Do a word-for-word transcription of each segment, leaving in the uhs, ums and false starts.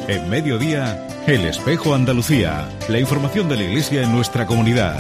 En Mediodía, El Espejo Andalucía. La información de la Iglesia en nuestra comunidad.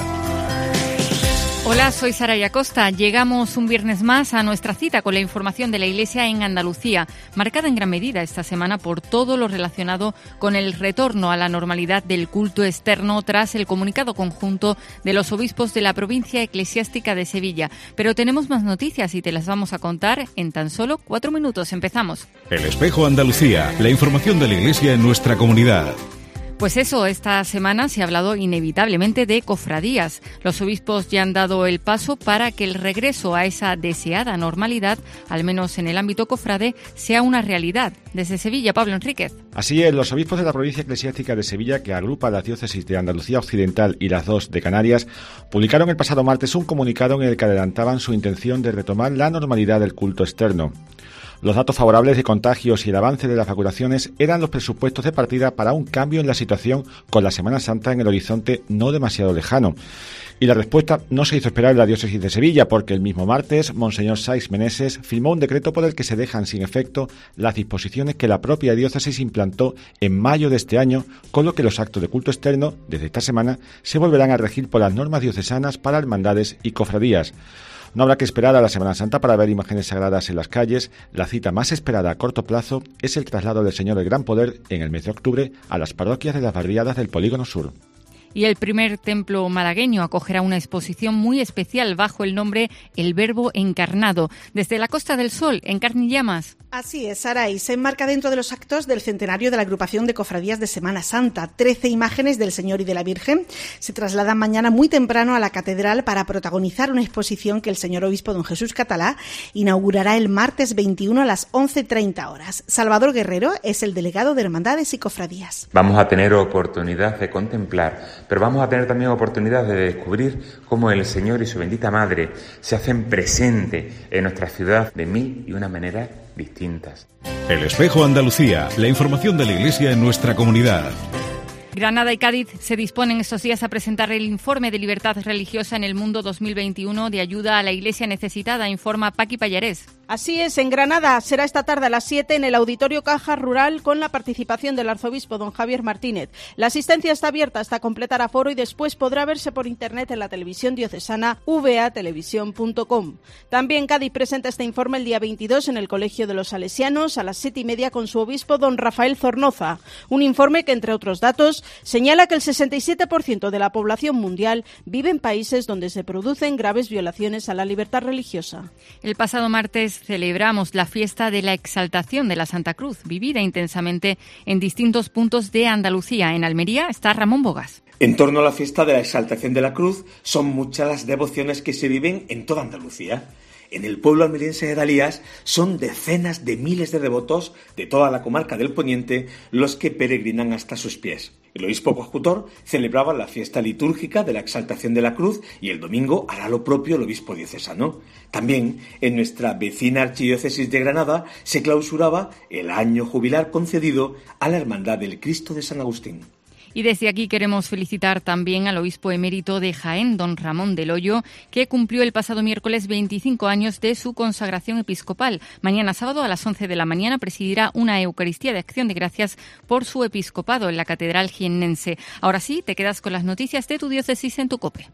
Hola, soy Saraya Costa. Llegamos un viernes más a nuestra cita con la información de la Iglesia en Andalucía, marcada en gran medida esta semana por todo lo relacionado con el retorno a la normalidad del culto externo tras el comunicado conjunto de los obispos de la provincia eclesiástica de Sevilla. Pero tenemos más noticias y te las vamos a contar en tan solo cuatro minutos. Empezamos. El Espejo Andalucía, la información de la Iglesia en nuestra comunidad. Pues eso, esta semana se ha hablado inevitablemente de cofradías. Los obispos ya han dado el paso para que el regreso a esa deseada normalidad, al menos en el ámbito cofrade, sea una realidad. Desde Sevilla, Pablo Enríquez. Así es, los obispos de la provincia eclesiástica de Sevilla, que agrupa las diócesis de Andalucía Occidental y las dos de Canarias, publicaron el pasado martes un comunicado en el que adelantaban su intención de retomar la normalidad del culto externo. Los datos favorables de contagios y el avance de las vacunaciones eran los presupuestos de partida para un cambio en la situación con la Semana Santa en el horizonte no demasiado lejano. Y la respuesta no se hizo esperar en la diócesis de Sevilla, porque el mismo martes, Monseñor Saiz Meneses firmó un decreto por el que se dejan sin efecto las disposiciones que la propia diócesis implantó en mayo de este año, con lo que los actos de culto externo, desde esta semana, se volverán a regir por las normas diocesanas para hermandades y cofradías. No habrá que esperar a la Semana Santa para ver imágenes sagradas en las calles. La cita más esperada a corto plazo es el traslado del Señor del Gran Poder en el mes de octubre a las parroquias de las barriadas del Polígono Sur. Y el primer templo malagueño acogerá una exposición muy especial bajo el nombre El Verbo Encarnado, desde la Costa del Sol, en Carne y Llamas. Así es, Sara, y se enmarca dentro de los actos del centenario de la agrupación de cofradías de Semana Santa. Trece imágenes del Señor y de la Virgen se trasladan mañana muy temprano a la catedral para protagonizar una exposición que el señor obispo don Jesús Catalá inaugurará el martes veintiuno a las once treinta horas. Salvador Guerrero es el delegado de Hermandades y Cofradías. Vamos a tener oportunidad de contemplar, pero vamos a tener también oportunidad de descubrir cómo el Señor y su bendita Madre se hacen presente en nuestra ciudad de mil y una maneras distintas. El Espejo Andalucía, la información de la Iglesia en nuestra comunidad. Granada y Cádiz se disponen estos días a presentar el informe de libertad religiosa en el mundo dos mil veintiuno de ayuda a la Iglesia necesitada, informa Paqui Pallarés. Así es, en Granada será esta tarde a las siete en el Auditorio Caja Rural con la participación del arzobispo don Javier Martínez. La asistencia está abierta hasta completar aforo y después podrá verse por internet en la televisión diocesana v a televisión punto com. También Cádiz presenta este informe el día veintidós en el Colegio de los Salesianos a las siete y media con su obispo don Rafael Zornoza. Un informe que, entre otros datos, señala que el sesenta y siete por ciento de la población mundial vive en países donde se producen graves violaciones a la libertad religiosa. El pasado martes celebramos la fiesta de la Exaltación de la Santa Cruz, vivida intensamente en distintos puntos de Andalucía. En Almería está Ramón Bogas. En torno a la fiesta de la Exaltación de la Cruz son muchas las devociones que se viven en toda Andalucía. En el pueblo almeriense de Dalías son decenas de miles de devotos de toda la comarca del Poniente los que peregrinan hasta sus pies. El obispo coadjutor celebraba la fiesta litúrgica de la Exaltación de la Cruz y el domingo hará lo propio el obispo diocesano. También en nuestra vecina archidiócesis de Granada se clausuraba el año jubilar concedido a la Hermandad del Cristo de San Agustín. Y desde aquí queremos felicitar también al obispo emérito de Jaén, don Ramón del Hoyo, que cumplió el pasado miércoles veinticinco años de su consagración episcopal. Mañana sábado a las once de la mañana presidirá una Eucaristía de Acción de Gracias por su episcopado en la Catedral jiennense. Ahora sí, te quedas con las noticias de tu diócesis en tu COPE.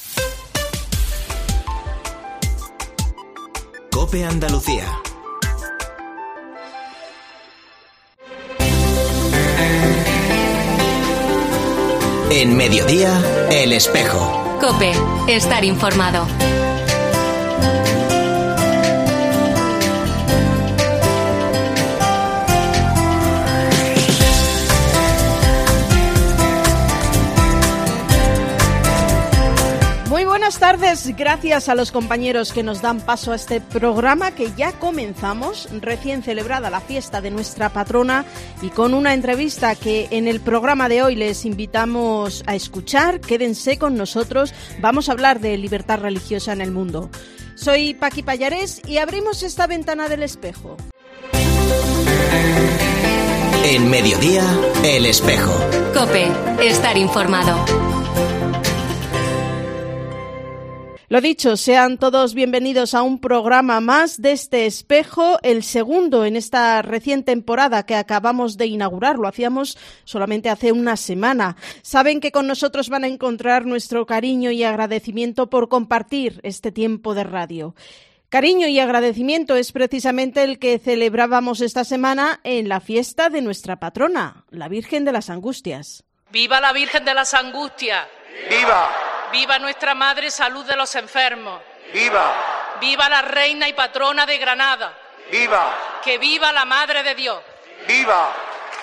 COPE Andalucía. En Mediodía, El Espejo. COPE, estar informado. Muy buenas tardes, gracias a los compañeros que nos dan paso a este programa que ya comenzamos, recién celebrada la fiesta de nuestra patrona y con una entrevista que en el programa de hoy les invitamos a escuchar. Quédense con nosotros, vamos a hablar de libertad religiosa en el mundo. Soy Paqui Pallarés y abrimos esta ventana del espejo. En Mediodía, El Espejo. COPE, estar informado. Lo dicho, sean todos bienvenidos a un programa más de este espejo, el segundo en esta recién temporada que acabamos de inaugurar. Lo hacíamos solamente hace una semana. Saben que con nosotros van a encontrar nuestro cariño y agradecimiento por compartir este tiempo de radio. Cariño y agradecimiento es precisamente el que celebrábamos esta semana en la fiesta de nuestra patrona, la Virgen de las Angustias. ¡Viva la Virgen de las Angustias! ¡Viva! ¡Viva nuestra Madre Salud de los Enfermos! ¡Viva! ¡Viva la Reina y Patrona de Granada! ¡Viva! ¡Que viva la Madre de Dios! ¡Viva!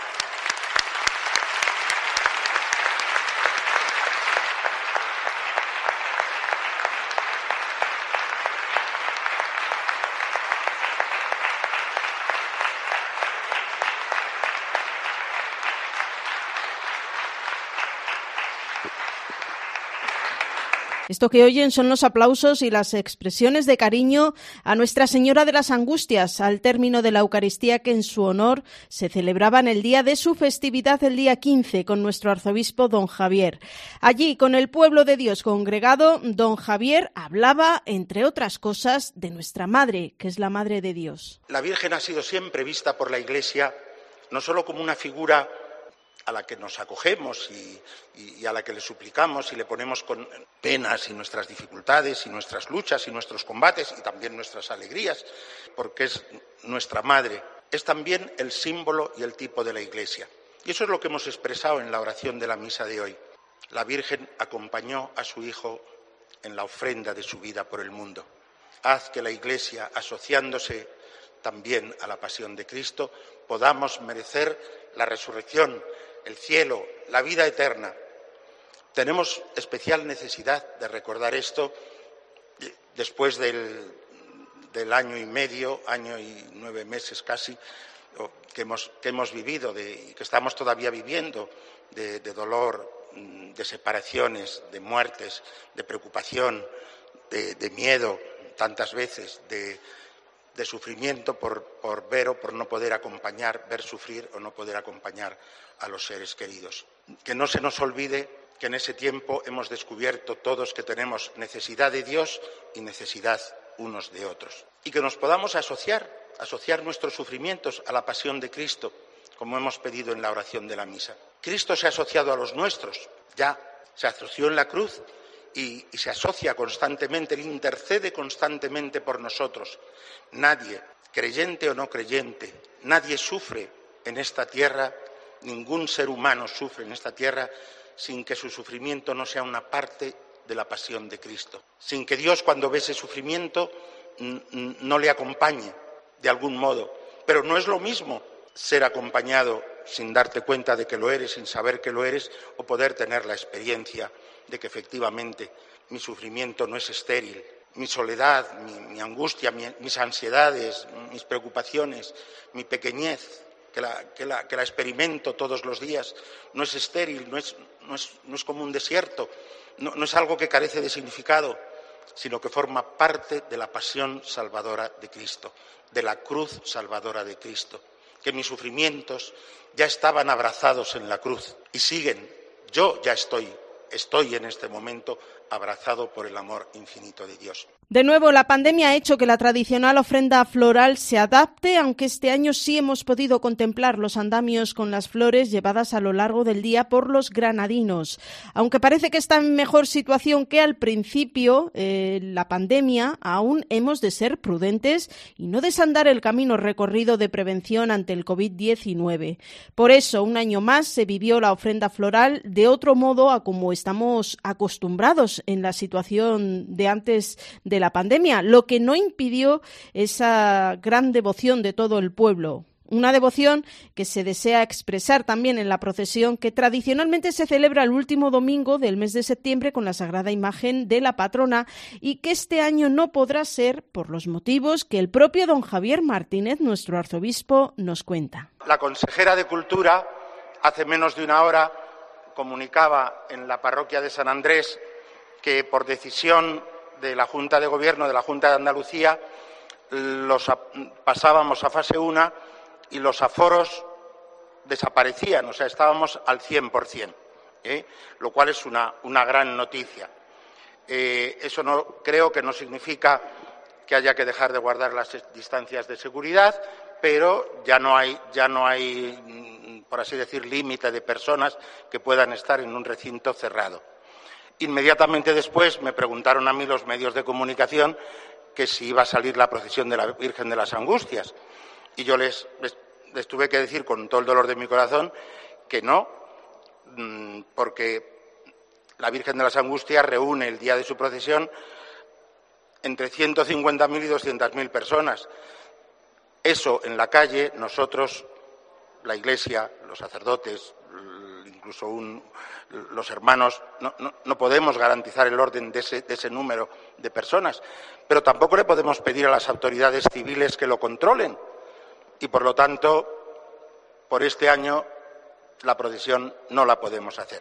Esto que oyen son los aplausos y las expresiones de cariño a Nuestra Señora de las Angustias al término de la Eucaristía que en su honor se celebraba en el día de su festividad, el día quince, con nuestro arzobispo don Javier. Allí, con el pueblo de Dios congregado, don Javier hablaba, entre otras cosas, de nuestra Madre, que es la Madre de Dios. La Virgen ha sido siempre vista por la Iglesia no solo como una figura a la que nos acogemos y, y, y a la que le suplicamos y le ponemos con penas y nuestras dificultades y nuestras luchas y nuestros combates y también nuestras alegrías, porque es nuestra madre. Es también el símbolo y el tipo de la Iglesia. Y eso es lo que hemos expresado en la oración de la misa de hoy. La Virgen acompañó a su Hijo en la ofrenda de su vida por el mundo. Haz que la Iglesia, asociándose también a la pasión de Cristo, podamos merecer la resurrección, el cielo, la vida eterna. Tenemos especial necesidad de recordar esto después del, del año y medio, año y nueve meses casi, que hemos, que hemos vivido de, y que estamos todavía viviendo de, de dolor, de separaciones, de muertes, de preocupación, de, de miedo tantas veces, de, de sufrimiento por, por ver o por no poder acompañar, ver sufrir o no poder acompañar a los seres queridos. Que no se nos olvide que en ese tiempo hemos descubierto todos que tenemos necesidad de Dios y necesidad unos de otros. Y que nos podamos asociar, asociar nuestros sufrimientos a la pasión de Cristo, como hemos pedido en la oración de la misa. Cristo se ha asociado a los nuestros, ya se asoció en la cruz y, y se asocia constantemente, Él intercede constantemente por nosotros. Nadie, creyente o no creyente, nadie sufre en esta tierra. Ningún ser humano sufre en esta tierra sin que su sufrimiento no sea una parte de la pasión de Cristo. Sin que Dios, cuando ve ese sufrimiento, no le acompañe de algún modo. Pero no es lo mismo ser acompañado sin darte cuenta de que lo eres, sin saber que lo eres, o poder tener la experiencia de que efectivamente mi sufrimiento no es estéril. Mi soledad, mi, mi angustia, mi, mis ansiedades, mis preocupaciones, mi pequeñez, Que la, que, la, que la experimento todos los días, no es estéril, no es, no es, no es como un desierto, no, no es algo que carece de significado, sino que forma parte de la pasión salvadora de Cristo, de la cruz salvadora de Cristo, que mis sufrimientos ya estaban abrazados en la cruz y siguen. Yo ya estoy, estoy en este momento abrazado por el amor infinito de Dios. De nuevo, la pandemia ha hecho que la tradicional ofrenda floral se adapte, aunque este año sí hemos podido contemplar los andamios con las flores llevadas a lo largo del día por los granadinos. Aunque parece que está en mejor situación que al principio, eh, la pandemia, aún hemos de ser prudentes y no desandar el camino recorrido de prevención ante el covid diecinueve. Por eso, un año más se vivió la ofrenda floral de otro modo a como estamos acostumbrados en la situación de antes de la pandemia, lo que no impidió esa gran devoción de todo el pueblo. Una devoción que se desea expresar también en la procesión que tradicionalmente se celebra el último domingo del mes de septiembre con la Sagrada Imagen de la Patrona y que este año no podrá ser por los motivos que el propio don Javier Martínez, nuestro arzobispo, nos cuenta. La consejera de Cultura hace menos de una hora comunicaba en la parroquia de San Andrés que por decisión de la Junta de Gobierno de la Junta de Andalucía los a, pasábamos a fase uno y los aforos desaparecían, o sea, estábamos al cien por cien, ¿eh? Lo cual es una, una gran noticia. Eh, eso no, creo que no significa que haya que dejar de guardar las distancias de seguridad, pero ya no hay, ya no hay, por así decir, límite de personas que puedan estar en un recinto cerrado. Inmediatamente después me preguntaron a mí los medios de comunicación que si iba a salir la procesión de la Virgen de las Angustias. Y yo les, les, les tuve que decir con todo el dolor de mi corazón que no, porque la Virgen de las Angustias reúne el día de su procesión entre ciento cincuenta mil y doscientas mil personas. Eso en la calle, nosotros, la Iglesia, los sacerdotes, incluso un, los hermanos, no, no, no podemos garantizar el orden de ese, de ese número de personas, pero tampoco le podemos pedir a las autoridades civiles que lo controlen. Y, por lo tanto, por este año la procesión no la podemos hacer.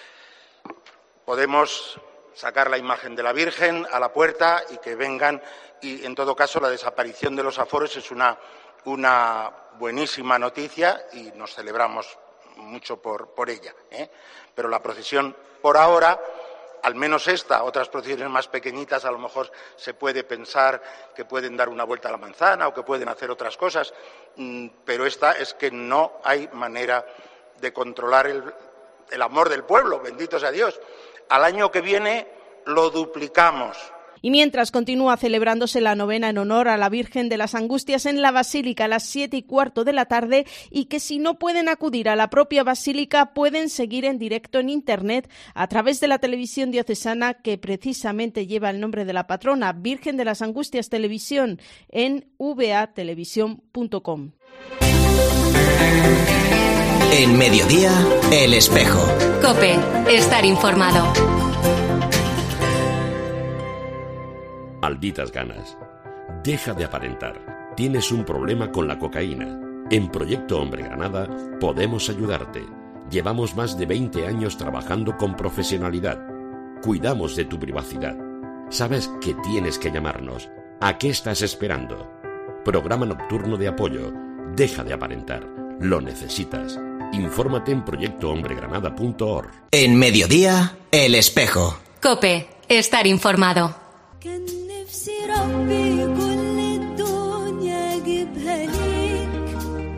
Podemos sacar la imagen de la Virgen a la puerta y que vengan, y en todo caso la desaparición de los aforos es una, una buenísima noticia y nos celebramos mucho por, por ella, ¿eh? Pero la procesión, por ahora, al menos esta, otras procesiones más pequeñitas, a lo mejor se puede pensar que pueden dar una vuelta a la manzana o que pueden hacer otras cosas, pero esta es que no hay manera de controlar el, el amor del pueblo, bendito sea Dios. Al año que viene lo duplicamos. Y mientras continúa celebrándose la novena en honor a la Virgen de las Angustias en la Basílica a las siete y cuarto de la tarde, y que si no pueden acudir a la propia Basílica pueden seguir en directo en Internet a través de la televisión diocesana, que precisamente lleva el nombre de la patrona, Virgen de las Angustias Televisión, en v a televisión punto com. En Mediodía, El Espejo. COPE, estar informado. Malditas ganas. Deja de aparentar. Tienes un problema con la cocaína. En Proyecto Hombre Granada podemos ayudarte. Llevamos más de veinte años trabajando con profesionalidad. Cuidamos de tu privacidad. Sabes que tienes que llamarnos. ¿A qué estás esperando? Programa nocturno de apoyo. Deja de aparentar. Lo necesitas. Infórmate en proyecto hombre granada punto org. En Mediodía, El Espejo. COPE, estar informado. ربي كل الدنيا جيبها ليك،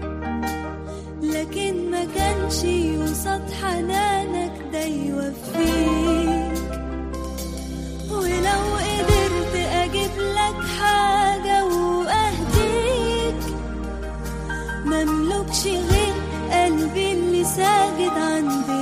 لكن ما كانش يوصد حنانك ده يوفيك، ولو قدرت اجيب لك حاجة واهديك، مملكش غير قلبي اللي ساجد عند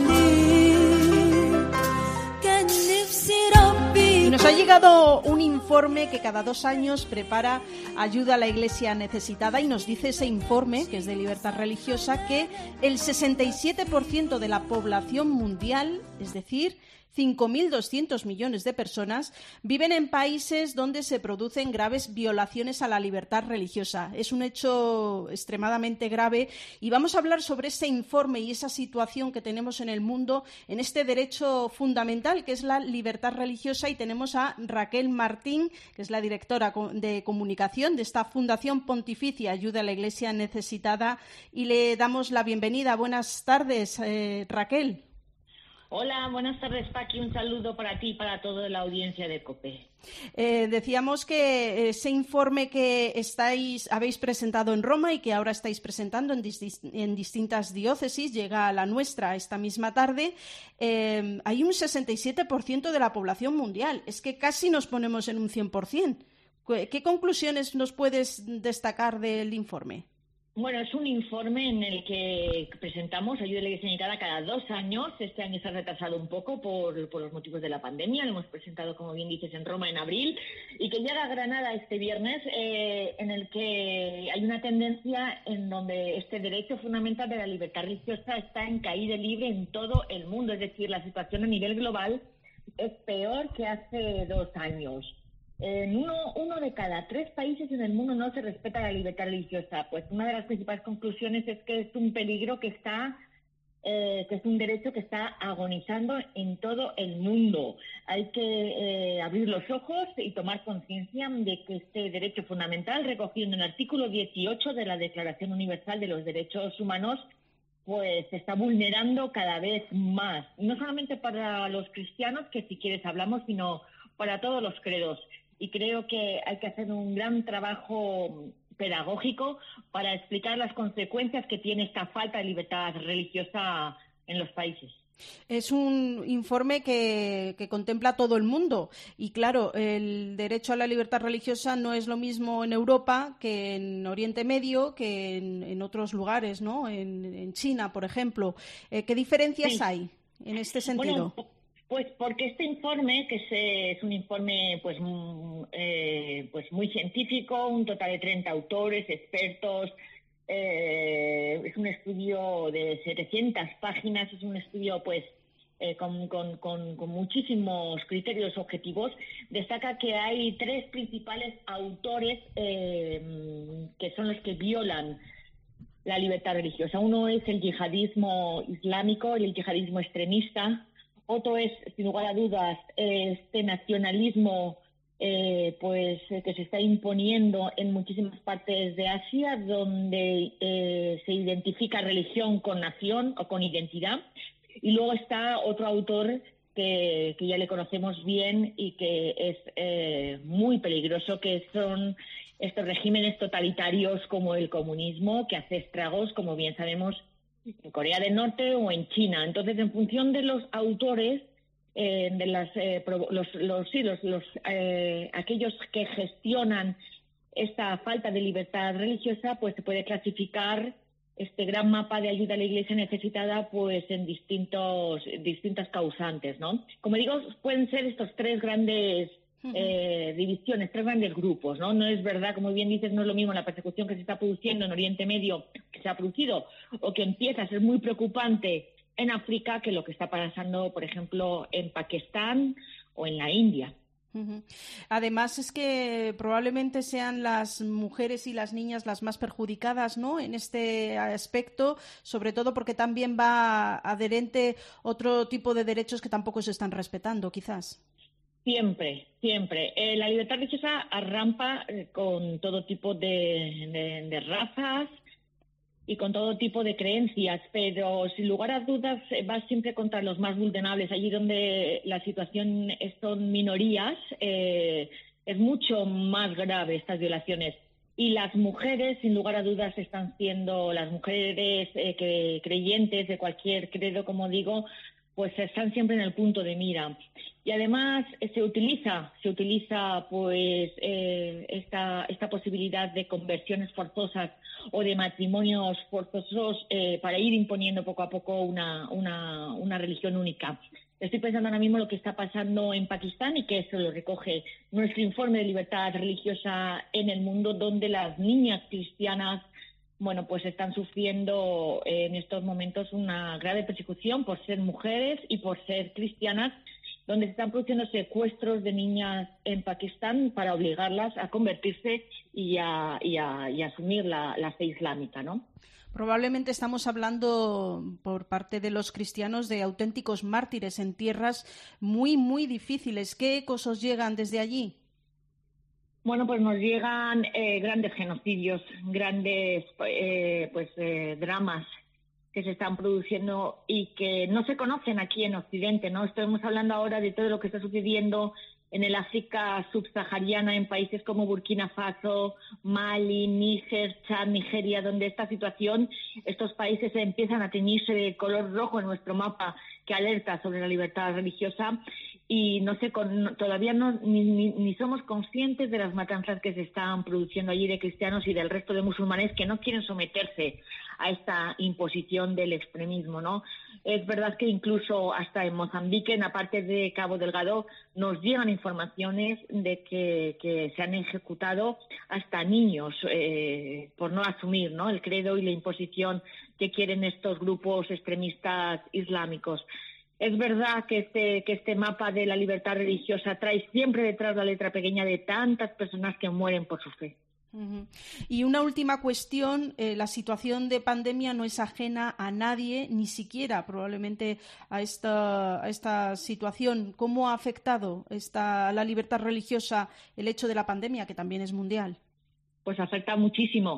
رجليك، كان نفسي ربي. Y nos ha llegado un informe que cada dos años prepara Ayuda a la Iglesia Necesitada, y nos dice ese informe, que es de Libertad Religiosa, que el sesenta y siete por ciento de la población mundial, es decir, cinco mil doscientos millones de personas, viven en países donde se producen graves violaciones a la libertad religiosa. Es un hecho extremadamente grave, y vamos a hablar sobre ese informe y esa situación que tenemos en el mundo en este derecho fundamental que es la libertad religiosa. Y tenemos a Raquel Martín, que es la directora de comunicación de esta Fundación Pontificia Ayuda a la Iglesia Necesitada, y le damos la bienvenida. Buenas tardes, eh, Raquel. Hola, buenas tardes, Paqui. Un saludo para ti y para toda la audiencia de COPE. Eh, decíamos que ese informe que estáis habéis presentado en Roma y que ahora estáis presentando en, dis, en distintas diócesis, llega a la nuestra esta misma tarde, eh, hay un sesenta y siete por ciento de la población mundial. Es que casi nos ponemos en un cien por ciento. ¿Qué conclusiones nos puedes destacar del informe? Bueno, es un informe en el que presentamos Ayuda a la Iglesia Necesitada cada dos años. Este año se ha retrasado un poco por, por los motivos de la pandemia. Lo hemos presentado, como bien dices, en Roma en abril, y que llega a Granada este viernes, eh, en el que hay una tendencia en donde este derecho fundamental de la libertad religiosa está en caída libre en todo el mundo. Es decir, la situación a nivel global es peor que hace dos años. En uno, uno de cada tres países en el mundo no se respeta la libertad religiosa. Pues una de las principales conclusiones es que es un peligro que está, eh, que es un derecho que está agonizando en todo el mundo. Hay que eh, abrir los ojos y tomar conciencia de que este derecho fundamental, recogido en el artículo dieciocho de la Declaración Universal de los Derechos Humanos, pues se está vulnerando cada vez más, no solamente para los cristianos, que si quieres hablamos, sino para todos los credos. Y creo que hay que hacer un gran trabajo pedagógico para explicar las consecuencias que tiene esta falta de libertad religiosa en los países. Es un informe que, que contempla todo el mundo y, claro, el derecho a la libertad religiosa no es lo mismo en Europa que en Oriente Medio, que en, en otros lugares, ¿no? En, en China, por ejemplo. Eh, ¿Qué diferencias sí. hay en este sentido? Bueno, pues porque este informe, que es, es un informe pues, eh, pues muy científico, un total de treinta autores, expertos. Eh, es un estudio de setecientas páginas, es un estudio pues eh, con, con, con, con muchísimos criterios objetivos. Destaca que hay tres principales autores eh, que son los que violan la libertad religiosa. Uno es el yihadismo islámico, el yihadismo extremista. Otro es, sin lugar a dudas, este nacionalismo Eh, pues eh, que se está imponiendo en muchísimas partes de Asia, donde eh, se identifica religión con nación o con identidad. Y luego está otro autor que, que ya le conocemos bien y que es eh, muy peligroso, que son estos regímenes totalitarios como el comunismo, que hace estragos, como bien sabemos, en Corea del Norte o en China. Entonces, en función de los autores, Eh, de las eh, los los sí los, los eh, aquellos que gestionan esta falta de libertad religiosa, pues se puede clasificar este gran mapa de ayuda a la Iglesia necesitada pues en distintos distintas causantes, ¿no? Como digo, pueden ser estos tres grandes eh, divisiones, tres grandes grupos, ¿no? No es verdad, como bien dices, no es lo mismo la persecución que se está produciendo en Oriente Medio, que se ha producido o que empieza a ser muy preocupante en África, que lo que está pasando, por ejemplo, en Pakistán o en la India. Uh-huh. Además, es que probablemente sean las mujeres y las niñas las más perjudicadas, ¿no?, en este aspecto, sobre todo porque también va adherente otro tipo de derechos que tampoco se están respetando, quizás. Siempre, siempre. Eh, la libertad religiosa arrampa eh, con todo tipo de, de, de razas y con todo tipo de creencias, pero sin lugar a dudas va siempre contra los más vulnerables. Allí donde la situación son minorías, eh, es mucho más grave estas violaciones. Y las mujeres, sin lugar a dudas, están siendo, las mujeres eh, que, creyentes de cualquier credo, como digo, pues están siempre en el punto de mira. Y además eh, se utiliza, se utiliza pues eh, esta, esta posibilidad de conversiones forzosas o de matrimonios forzosos eh, para ir imponiendo poco a poco una, una, una religión única. Estoy pensando ahora mismo lo que está pasando en Pakistán, y que eso lo recoge nuestro informe de libertad religiosa en el mundo, donde las niñas cristianas, bueno, pues están sufriendo en estos momentos una grave persecución por ser mujeres y por ser cristianas, donde se están produciendo secuestros de niñas en Pakistán para obligarlas a convertirse y a, y a, y a asumir la, la fe islámica, ¿no? Probablemente estamos hablando por parte de los cristianos de auténticos mártires en tierras muy, muy difíciles. ¿Qué ecos os llegan desde allí? Bueno, pues nos llegan eh, grandes genocidios, grandes eh, pues eh, dramas que se están produciendo y que no se conocen aquí en Occidente, ¿no? Estamos hablando ahora de todo lo que está sucediendo en el África subsahariana, en países como Burkina Faso, Mali, Níger, Chad, Nigeria, donde esta situación, estos países empiezan a teñirse de color rojo en nuestro mapa que alerta sobre la libertad religiosa, y no sé, con, todavía no ni, ni, ni somos conscientes de las matanzas que se están produciendo allí de cristianos y del resto de musulmanes que no quieren someterse a esta imposición del extremismo, ¿no? Es verdad que incluso hasta en Mozambique, en la parte de Cabo Delgado, nos llegan informaciones de que, que se han ejecutado hasta niños eh, por no asumir, ¿no?, el credo y la imposición que quieren estos grupos extremistas islámicos. Es verdad que este, que este mapa de la libertad religiosa trae siempre detrás la letra pequeña de tantas personas que mueren por su fe. Uh-huh. Y una última cuestión, eh, la situación de pandemia no es ajena a nadie, ni siquiera probablemente a esta, a esta situación. ¿Cómo ha afectado esta, la libertad religiosa el hecho de la pandemia, que también es mundial? Pues afecta muchísimo.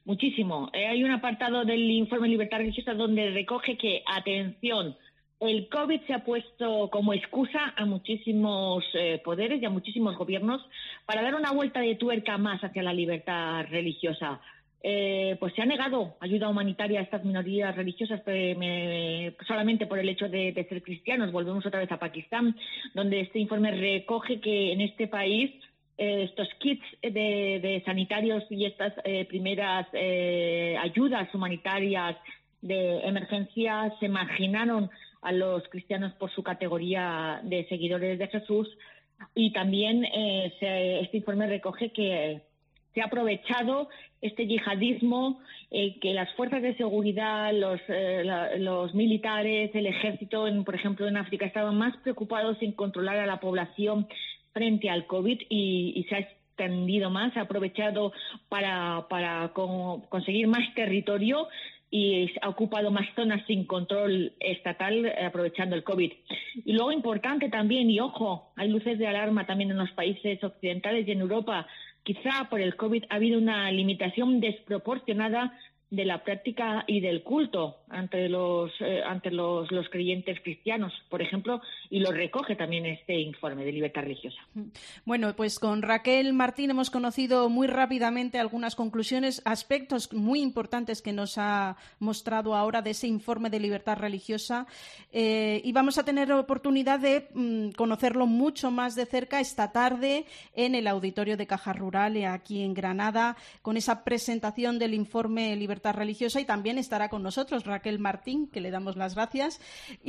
muchísimo. Eh, hay un apartado del informe Libertad Religiosa donde recoge que, atención, el COVID se ha puesto como excusa a muchísimos eh, poderes y a muchísimos gobiernos para dar una vuelta de tuerca más hacia la libertad religiosa. Eh, pues se ha negado ayuda humanitaria a estas minorías religiosas eh, me, solamente por el hecho de, de ser cristianos. Volvemos otra vez a Pakistán, donde este informe recoge que en este país eh, estos kits de, de sanitarios y estas eh, primeras eh, ayudas humanitarias de emergencia se marginaron a los cristianos por su categoría de seguidores de Jesús, y también eh, se, este informe recoge que se ha aprovechado este yihadismo, eh, que las fuerzas de seguridad, los, eh, la, los militares, el ejército, en, por ejemplo, en África, estaban más preocupados en controlar a la población frente al COVID y, y se ha extendido más, se ha aprovechado para, para con, conseguir más territorio y ha ocupado más zonas sin control estatal, eh, aprovechando el COVID. Y luego importante también, y ojo, hay luces de alarma también en los países occidentales y en Europa. Quizá por el COVID ha habido una limitación desproporcionada de la práctica y del culto ante los eh, ante los, los creyentes cristianos, por ejemplo, y lo recoge también este informe de Libertad Religiosa. Bueno, pues con Raquel Martín hemos conocido muy rápidamente algunas conclusiones, aspectos muy importantes que nos ha mostrado ahora de ese informe de Libertad Religiosa, eh, y vamos a tener oportunidad de mm, conocerlo mucho más de cerca esta tarde en el auditorio de Caja Rural, aquí en Granada, con esa presentación del informe Libertad Religiosa, y también estará con nosotros Raquel Martín, que le damos las gracias.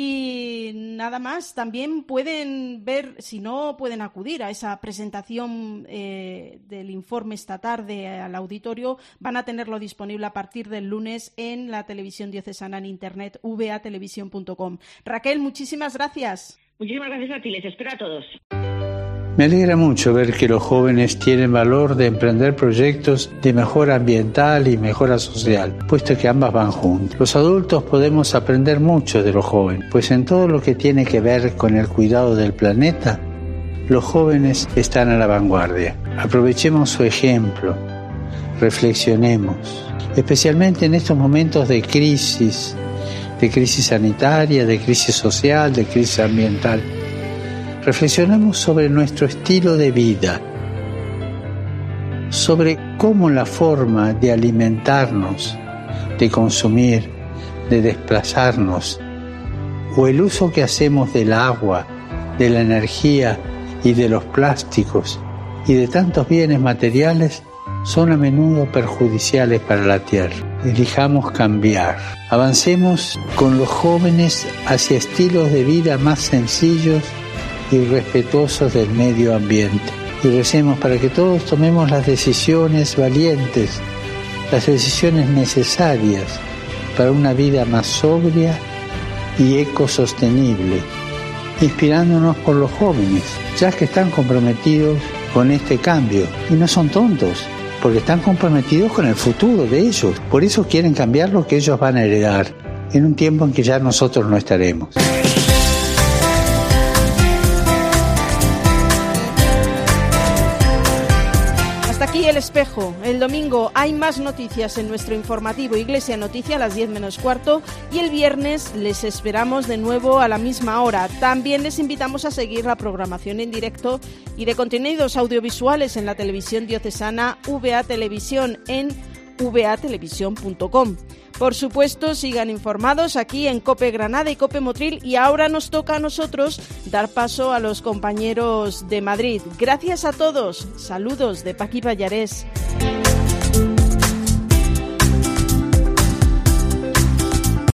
Y nada más, también pueden ver, si no pueden acudir a esa presentación eh, del informe esta tarde al auditorio, van a tenerlo disponible a partir del lunes en la televisión diocesana en internet, v a televisión punto com. Raquel, muchísimas gracias. Muchísimas gracias a ti, les espero a todos. Me alegra mucho ver que los jóvenes tienen valor de emprender proyectos de mejora ambiental y mejora social, puesto que ambas van juntas. Los adultos podemos aprender mucho de los jóvenes, pues en todo lo que tiene que ver con el cuidado del planeta, los jóvenes están a la vanguardia. Aprovechemos su ejemplo, reflexionemos, especialmente en estos momentos de crisis, de crisis sanitaria, de crisis social, de crisis ambiental. Reflexionemos sobre nuestro estilo de vida, sobre cómo la forma de alimentarnos, de consumir, de desplazarnos, o el uso que hacemos del agua, de la energía y de los plásticos y de tantos bienes materiales son a menudo perjudiciales para la tierra. Elijamos cambiar. Avancemos con los jóvenes hacia estilos de vida más sencillos y respetuosos del medio ambiente. Y recemos para que todos tomemos las decisiones valientes, las decisiones necesarias para una vida más sobria y ecosostenible, inspirándonos por los jóvenes, ya que están comprometidos con este cambio. Y no son tontos, porque están comprometidos con el futuro de ellos. Por eso quieren cambiar lo que ellos van a heredar, en un tiempo en que ya nosotros no estaremos. El Espejo. El domingo hay más noticias en nuestro informativo Iglesia Noticia a las diez menos cuarto, y el viernes les esperamos de nuevo a la misma hora. También les invitamos a seguir la programación en directo y de contenidos audiovisuales en la televisión diocesana V A Televisión en v a televisión punto com. Por supuesto, sigan informados aquí en COPE Granada y COPE Motril, y ahora nos toca a nosotros dar paso a los compañeros de Madrid. Gracias a todos. Saludos de Paqui Pallarés.